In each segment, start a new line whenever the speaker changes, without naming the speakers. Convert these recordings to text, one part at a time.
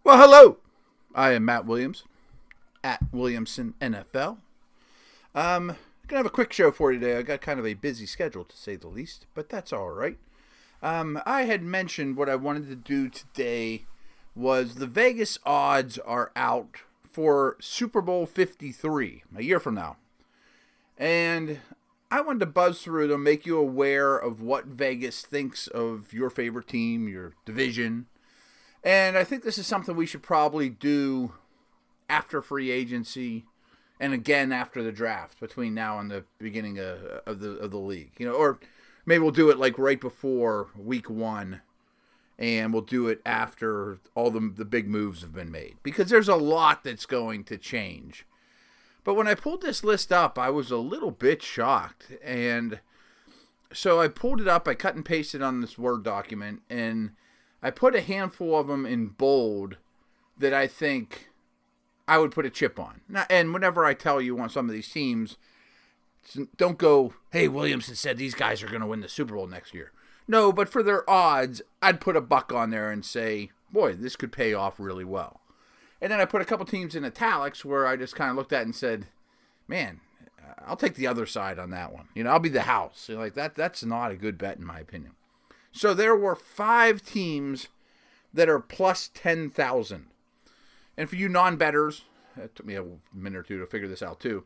Well, hello. I am Matt Williams at Williamson NFL. Gonna have a quick show for you today. I got kind of a busy schedule to say the least, but that's all right. I had mentioned what I wanted to do today was the Vegas odds are out for Super Bowl 53 a year from now, and I wanted to buzz through to make you aware of what Vegas thinks of your favorite team, your division. And I think this is something we should probably do after free agency and again after the draft between now and the beginning of the league. Or maybe we'll do it like right before week one and we'll do it after all the big moves have been made. Because there's a lot that's going to change. But when I pulled this list up, I was a little bit shocked. And so I pulled it up, I cut and pasted on this Word document, and I put a handful of them in bold that I think I would put a chip on. And whenever I tell you on some of these teams, don't go, hey, Williamson said these guys are going to win the Super Bowl next year. No, but for their odds, I'd put a buck on there and say, boy, this could pay off really well. And then I put a couple teams in italics where I just kind of looked at and said, man, I'll take the other side on that one. I'll be the house. Like that's not a good bet in my opinion. So there were 5 teams that are plus 10,000. And for you non-bettors, it took me a minute or two to figure this out too.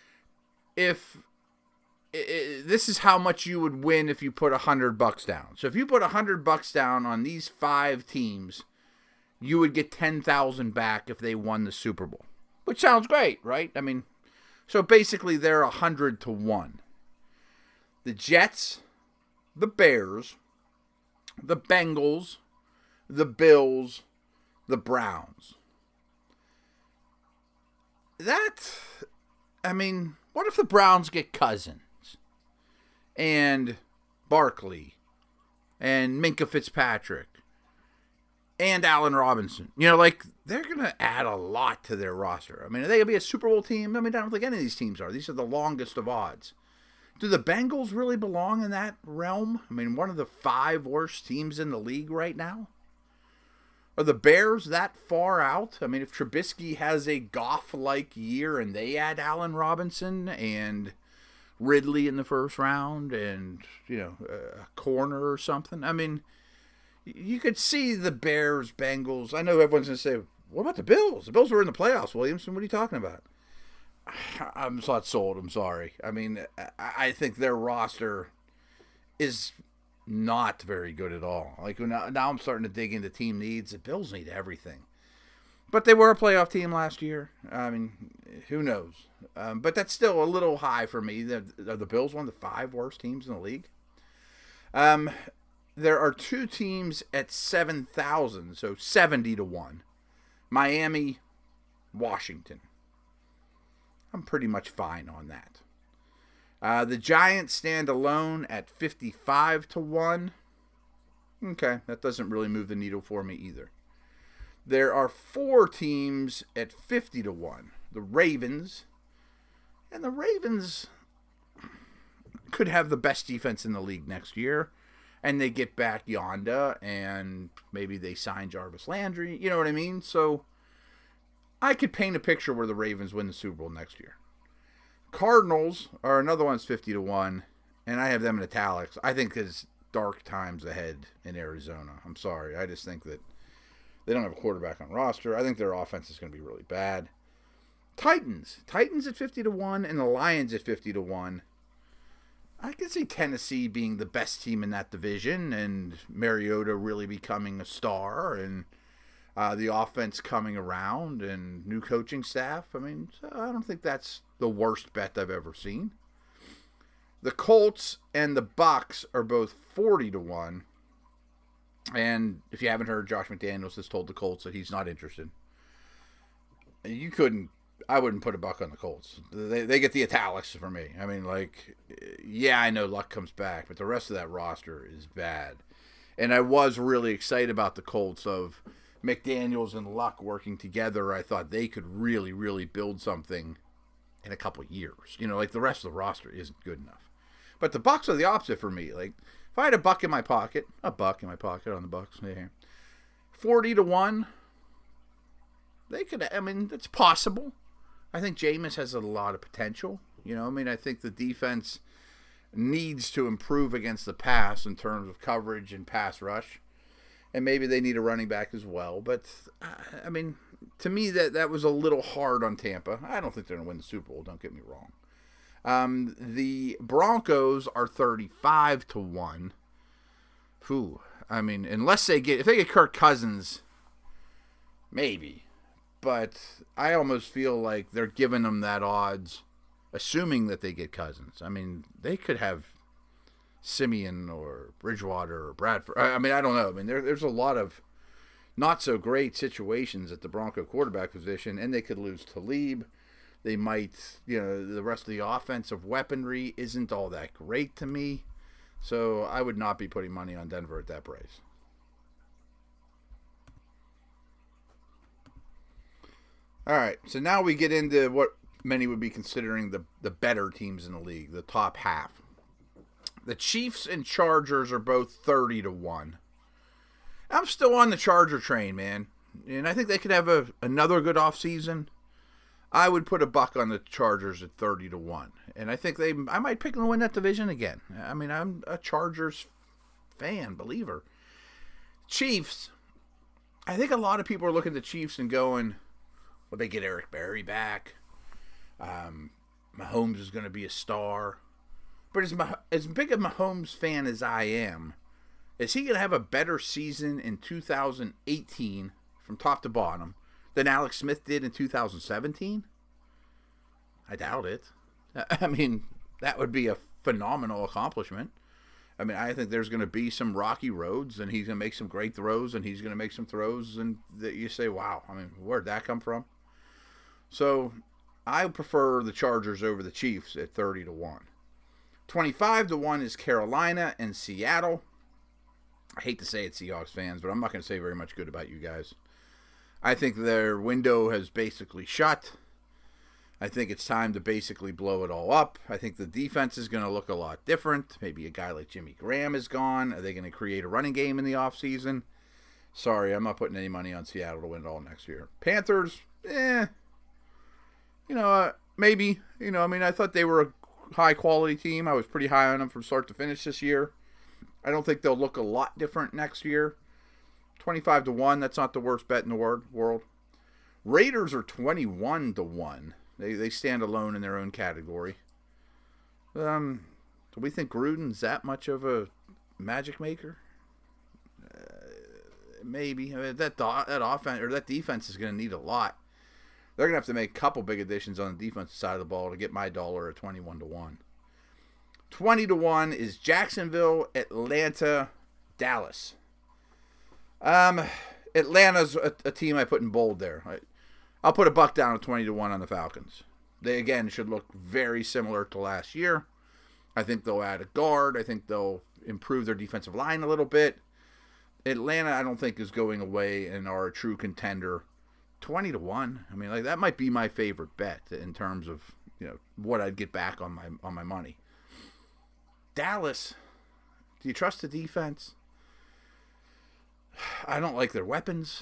This is how much you would win if you put $100 down. So if you put $100 down on these 5 teams, you would get 10,000 back if they won the Super Bowl. Which sounds great, right? I mean, so basically they're 100 to 1. The Jets, the Bears, the Bengals, the Bills, the Browns. What if the Browns get Cousins and Barkley and Minkah Fitzpatrick and Allen Robinson? They're going to add a lot to their roster. Are they going to be a Super Bowl team? I don't think any of these teams are. These are the longest of odds. Do the Bengals really belong in that realm? One of the 5 worst teams in the league right now? Are the Bears that far out? If Trubisky has a Goff-like year and they add Allen Robinson and Ridley in the first round and, a corner or something. You could see the Bears, Bengals. I know everyone's going to say, what about the Bills? The Bills were in the playoffs, Williamson. What are you talking about? I'm not sold. I'm sorry. I think their roster is not very good at all. Now I'm starting to dig into team needs. The Bills need everything. But they were a playoff team last year. Who knows? But that's still a little high for me. Are the Bills one of the 5 worst teams in the league? There are 2 teams at 7,000, so 70 to 1. Miami, Washington. I'm pretty much fine on that. The Giants stand alone at 55 to 1. Okay, that doesn't really move the needle for me either. There are 4 teams at 50 to 1. The Ravens. And the Ravens could have the best defense in the league next year. And they get back Yonda, and maybe they sign Jarvis Landry. You know what I mean? So I could paint a picture where the Ravens win the Super Bowl next year. Cardinals are another one's 50 to 1, and I have them in italics. I think there's dark times ahead in Arizona. I'm sorry. I just think that they don't have a quarterback on roster. I think their offense is going to be really bad. Titans at 50 to 1, and the Lions at 50 to 1. I can see Tennessee being the best team in that division, and Mariota really becoming a star, and the offense coming around, and new coaching staff. I don't think that's the worst bet I've ever seen. The Colts and the Bucs are both 40 to 1. And if you haven't heard, Josh McDaniels has told the Colts that he's not interested. I wouldn't put a buck on the Colts. They get the italics for me. Yeah, I know Luck comes back, but the rest of that roster is bad. And I was really excited about the Colts of McDaniels and Luck working together. I thought they could really, really build something in a couple years. The rest of the roster isn't good enough. But the Bucs are the opposite for me. If I had a buck in my pocket on the Bucs, yeah, 40 to 1, they could. I mean, it's possible. I think Jameis has a lot of potential. I mean, I think the defense needs to improve against the pass in terms of coverage and pass rush. And maybe they need a running back as well. But, I mean, to me, that was a little hard on Tampa. I don't think they're going to win the Super Bowl, don't get me wrong. The Broncos are 35-1. Whew. I mean, if they get Kirk Cousins, maybe. But I almost feel like they're giving them that odds, assuming that they get Cousins. I mean, they could have Simeon or Bridgewater or Bradford. I mean, I don't know. I mean, there's a lot of not so great situations at the Bronco quarterback position, and they could lose Talib. They might, the rest of the offensive weaponry isn't all that great to me. So I would not be putting money on Denver at that price. All right, so now we get into what many would be considering the better teams in the league, the top half. The Chiefs and Chargers are both 30-1. I'm still on the Charger train, man. And I think they could have another good offseason. I would put $1 on the Chargers at 30-1. And I think I might pick them to win that division again. I mean, I'm a Chargers fan, believer. Chiefs, I think a lot of people are looking at the Chiefs and going, well, they get Eric Berry back. Mahomes is going to be a star. But as big a Mahomes fan as I am, is he going to have a better season in 2018 from top to bottom than Alex Smith did in 2017? I doubt it. I mean, that would be a phenomenal accomplishment. I mean, I think there's going to be some rocky roads, and he's going to make some great throws, and he's going to make some throws, and that you say, wow, I mean, where'd that come from? So I prefer the Chargers over the Chiefs at 30-1. 25-1 is Carolina and Seattle. I hate to say it, Seahawks fans, but I'm not going to say very much good about you guys. I think their window has basically shut. I think it's time to basically blow it all up. I think the defense is going to look a lot different. Maybe a guy like Jimmy Graham is gone. Are they going to create a running game in the offseason? Sorry, I'm not putting any money on Seattle to win it all next year. Panthers, maybe. I mean, I thought they were a high-quality team. I was pretty high on them from start to finish this year. I don't think they'll look a lot different next year. 25-1, that's not the worst bet in the world. Raiders are 21-1. They stand alone in their own category. Do we think Gruden's that much of a magic maker? Maybe. I mean, that offense or that defense is going to need a lot. They're going to have to make a couple big additions on the defensive side of the ball to get my dollar at 21-1. 20-1 is Jacksonville, Atlanta, Dallas. Atlanta's a team I put in bold there. I'll put $1 down at 20-1 on the Falcons. They, again, should look very similar to last year. I think they'll add a guard. I think they'll improve their defensive line a little bit. Atlanta, I don't think, is going away and are a true contender. 20-1. I mean, that might be my favorite bet in terms of what I'd get back on my money. Dallas, do you trust the defense? I don't like their weapons.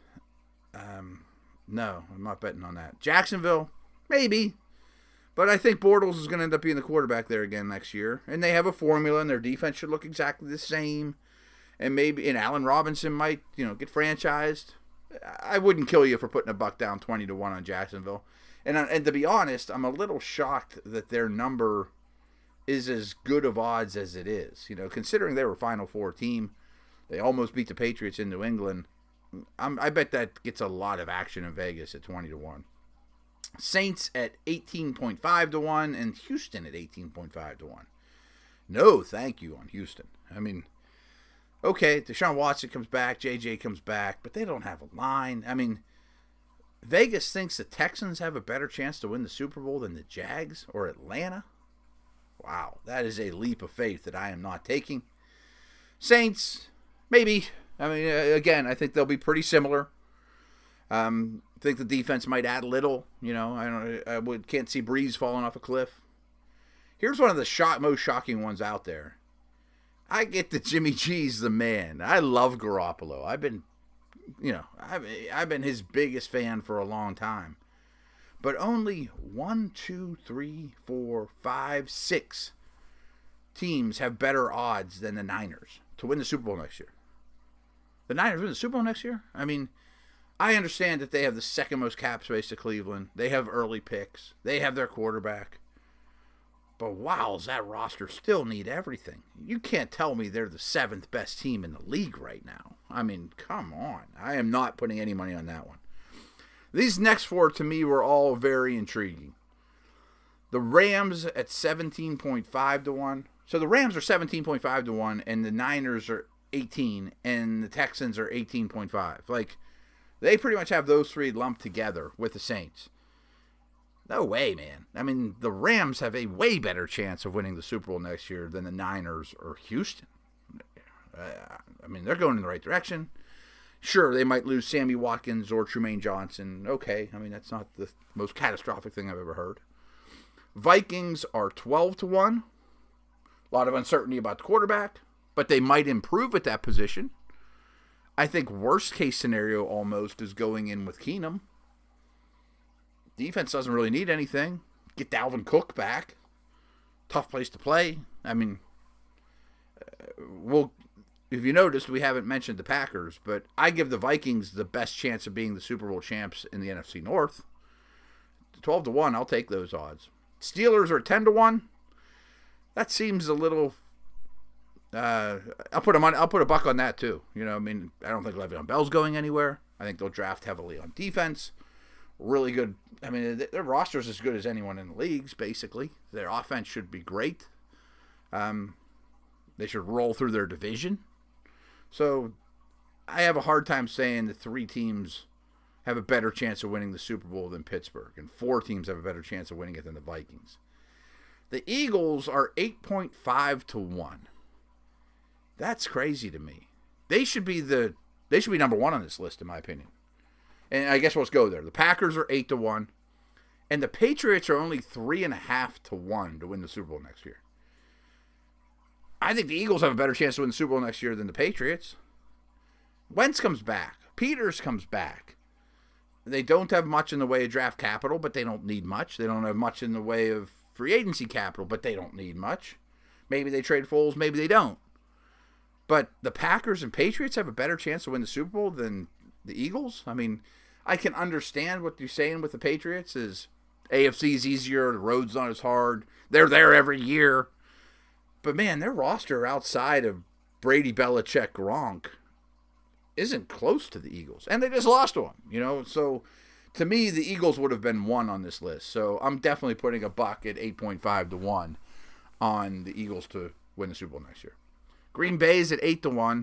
No, I'm not betting on that. Jacksonville, maybe. But I think Bortles is going to end up being the quarterback there again next year. And they have a formula, and their defense should look exactly the same. And Allen Robinson might, get franchised. I wouldn't kill you for putting $1 down 20-1 on Jacksonville. And to be honest, I'm a little shocked that their number is as good of odds as it is. Considering they were a Final Four team, they almost beat the Patriots in New England. I bet that gets a lot of action in Vegas at 20-1. Saints at 18.5-1 and Houston at 18.5-1. No, thank you on Houston. I mean, okay, Deshaun Watson comes back, JJ comes back, but they don't have a line. I mean, Vegas thinks the Texans have a better chance to win the Super Bowl than the Jags or Atlanta. Wow, that is a leap of faith that I am not taking. Saints, maybe. I mean, again, I think they'll be pretty similar. I think the defense might add a little. Can't see Breeze falling off a cliff. Here's one of the most shocking ones out there. I get that Jimmy G's the man. I love Garoppolo. I've been, I've been his biggest fan for a long time. But only 1, 2, 3, 4, 5, 6 teams have better odds than the Niners to win the Super Bowl next year. The Niners win the Super Bowl next year? I mean, I understand that they have the second most cap space to Cleveland. They have early picks. They have their quarterback. But wow, does that roster still need everything? You can't tell me they're the 7th best team in the league right now. I mean, come on. I am not putting any money on that one. These next 4 to me were all very intriguing. The Rams at 17.5 to 1. So the Rams are 17.5 to 1, and the Niners are 18, and the Texans are 18.5. Like, they pretty much have those 3 lumped together with the Saints. No way, man. I mean, the Rams have a way better chance of winning the Super Bowl next year than the Niners or Houston. I mean, they're going in the right direction. Sure, they might lose Sammy Watkins or Trumaine Johnson. Okay, I mean, that's not the most catastrophic thing I've ever heard. Vikings are 12 to 1. A lot of uncertainty about the quarterback, but they might improve at that position. I think worst case scenario almost is going in with Keenum. Defense doesn't really need anything. Get Dalvin Cook back. Tough place to play. I mean, if you noticed, we haven't mentioned the Packers, but I give the Vikings the best chance of being the Super Bowl champs in the NFC North. 12 to 1, I'll take those odds. Steelers are 10 to 1. That seems a little. I'll put a buck on that too. I mean, I don't think Le'Veon Bell's going anywhere. I think they'll draft heavily on defense. Really good. I mean, their roster is as good as anyone in the leagues, basically. Their offense should be great. They should roll through their division. So I have a hard time saying the 3 teams have a better chance of winning the Super Bowl than Pittsburgh, and 4 teams have a better chance of winning it than the Vikings. The Eagles are 8.5 to 1. That's crazy to me. They should be number 1 on this list, in my opinion. And I guess let's go there. The Packers are 8 to 1, and the Patriots are only 3.5 to 1 to win the Super Bowl next year. I think the Eagles have a better chance to win the Super Bowl next year than the Patriots. Wentz comes back. Peters comes back. They don't have much in the way of draft capital, but they don't need much. They don't have much in the way of free agency capital, but they don't need much. Maybe they trade Foles, maybe they don't. But the Packers and Patriots have a better chance to win the Super Bowl than the Eagles. I mean, I can understand what you're saying with the Patriots is AFC is easier, the road's not as hard. They're there every year. But, man, their roster outside of Brady, Belichick, Gronk isn't close to the Eagles. And they just lost one, So, to me, the Eagles would have been 1 on this list. So, I'm definitely putting a buck at 8.5 to 1 on the Eagles to win the Super Bowl next year. Green Bay's at 8 to 1.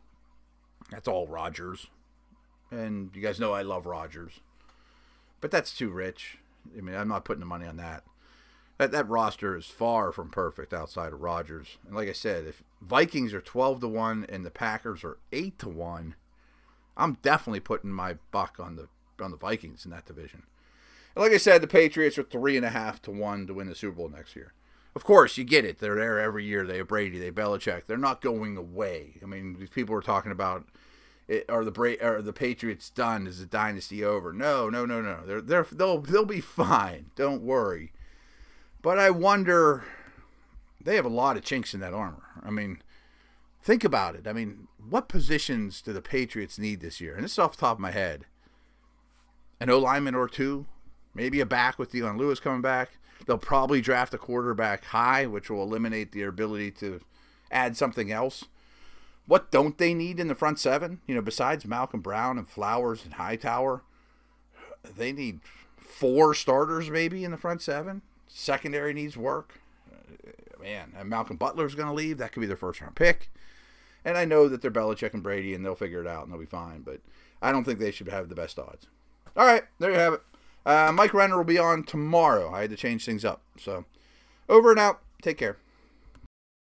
That's all Rodgers. And you guys know I love Rodgers. But that's too rich. I mean, I'm not putting the money on that. That roster is far from perfect outside of Rodgers. And like I said, if Vikings are 12 to 1 and the Packers are 8 to 1, I'm definitely putting my buck on the Vikings in that division. And like I said, the Patriots are 3.5 to 1 to win the Super Bowl next year. Of course, you get it. They're there every year. They have Brady. They have Belichick. They're not going away. I mean, these people are talking about, are the Patriots done? Is the dynasty over? No. They'll be fine. Don't worry. But I wonder, they have a lot of chinks in that armor. I mean, think about it. I mean, what positions do the Patriots need this year? And this is off the top of my head. An O-lineman or 2. Maybe a back with Dion Lewis coming back. They'll probably draft a quarterback high, which will eliminate their ability to add something else. What don't they need in the front 7? Besides Malcolm Brown and Flowers and Hightower, they need 4 starters maybe in the front 7. Secondary needs work. Man, and Malcolm Butler's going to leave. That could be their first-round pick. And I know that they're Belichick and Brady, and they'll figure it out, and they'll be fine. But I don't think they should have the best odds. All right, there you have it. Mike Renner will be on tomorrow. I had to change things up. So, over and out. Take care.